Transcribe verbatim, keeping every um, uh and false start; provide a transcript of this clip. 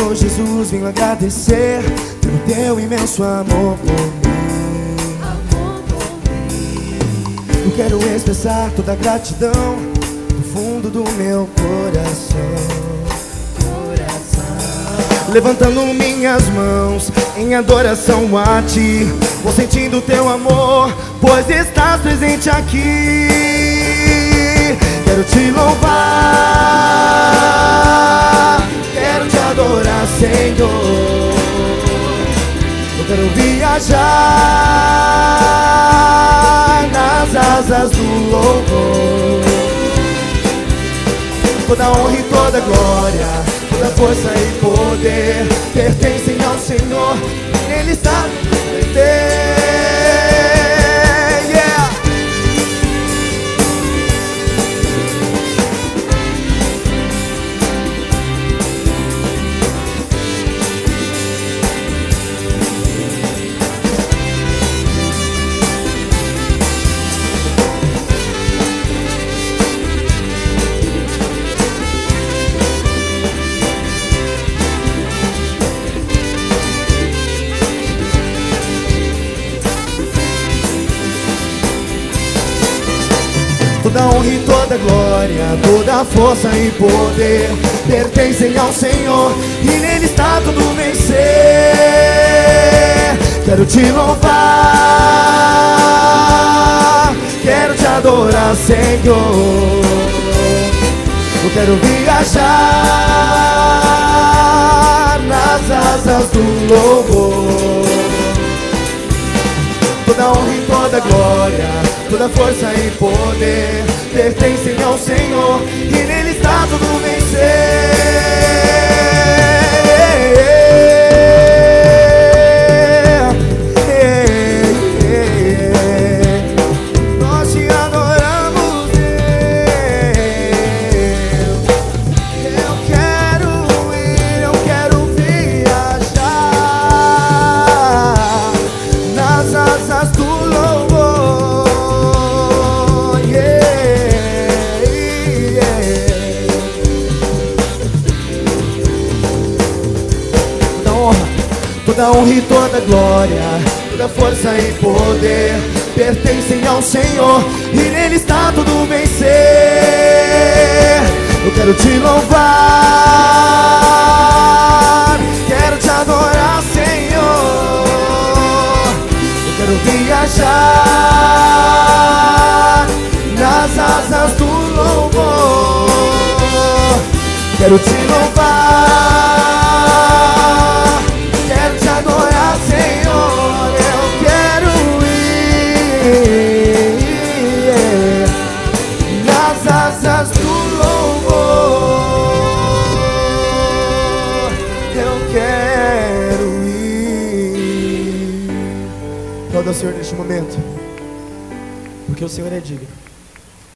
Senhor Jesus, venho agradecer pelo teu imenso amor por mim. Eu quero expressar toda a gratidão do fundo do meu coração. Levantando minhas mãos em adoração a ti, vou sentindo teu amor, pois estás presente aqui. Quero te louvar, quero te adorar, Senhor. Eu quero viajar nas asas do louvor. Toda honra e toda glória, toda força e poder pertencem ao Senhor. Ele está presente. Toda honra e toda glória, toda força e poder pertencem ao Senhor, e nele está tudo vencer. Quero te louvar, quero te adorar, Senhor. Eu quero viajar nas asas do louvor. Toda honra e toda glória, toda força e poder pertencem ao Senhor, e nele está tudo vencer. Nós te adoramos, Deus. Eu quero ir, eu quero viajar nas asas do louvor. Yeah, yeah. Toda honra, toda honra e toda glória, toda força e poder pertencem ao Senhor, e nele está tudo vencer. Eu quero te louvar, quero te adorar, Senhor. Eu quero viajar nas asas do louvor. Quero te louvar, quero te adorar, Senhor. Eu quero ir nas asas do louvor. Eu quero ir. Aplauda ao Senhor neste momento, porque o Senhor é digno.